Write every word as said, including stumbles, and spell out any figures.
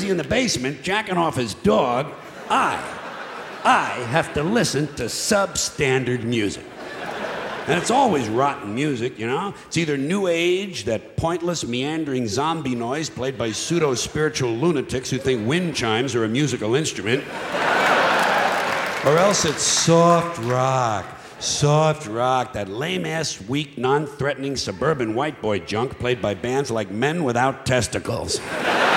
busy in the basement jacking off his dog, I, I have to listen to substandard music. And it's always rotten music, you know? It's either new age, that pointless, meandering zombie noise played by pseudo-spiritual lunatics who think wind chimes are a musical instrument. Or else it's soft rock. Soft rock, that lame-ass, weak, non-threatening suburban white boy junk played by bands like Men Without Testicles.